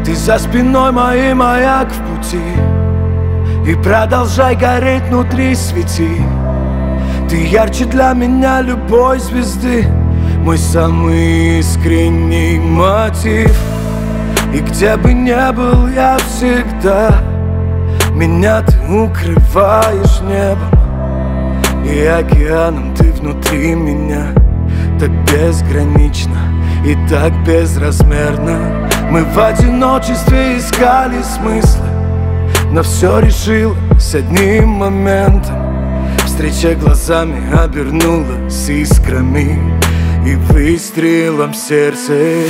Ты за спиной моей маяк в пути, и продолжай гореть внутри, свети. Ты ярче для меня любой звезды, мой самый искренний мотив. И где бы ни был я всегда, меня ты укрываешь небом и океаном. Ты внутри меня так безгранично и так безразмерно. Мы в одиночестве искали смыслы, но все решилось одним моментом. Встреча глазами обернулась искрами и выстрелом в сердце.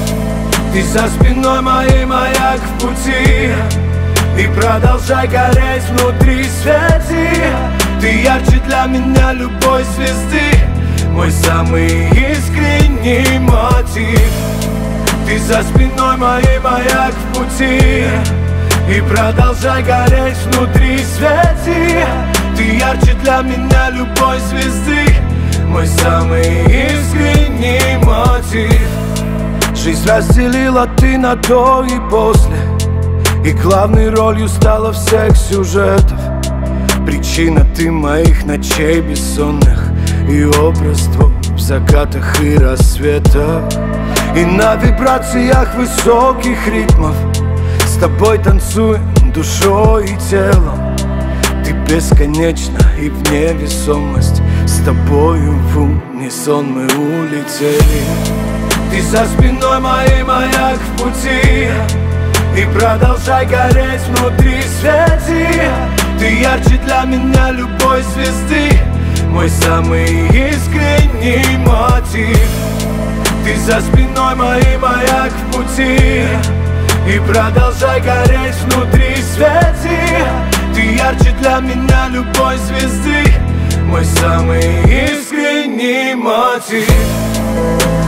Ты за спиной моей маяк в пути, и продолжай гореть внутри, свети. Ты ярче для меня любой звезды, мой самый искренний мотив. Ты за спиной моей маяк в пути, и продолжай гореть внутри, свети. Ты ярче для меня любой звезды, мой самый искренний мотив. Жизнь разделила ты на до и после, и главной ролью стала всех сюжетов. Причина ты моих ночей бессонных и образ твой в закатах и рассветах. И на вибрациях высоких ритмов с тобой танцуем душой и телом. Ты бесконечна и в невесомость, с тобою в унисон мы улетели. Ты за спиной моей маяк в пути, и продолжай гореть внутри, свети. Ты ярче для меня любой звезды, мой самый искренний мотив. Ты за спиной моей маяк в пути, и продолжай гореть внутри, свети. Ты ярче для меня любой звезды, мой самый искренний мотив.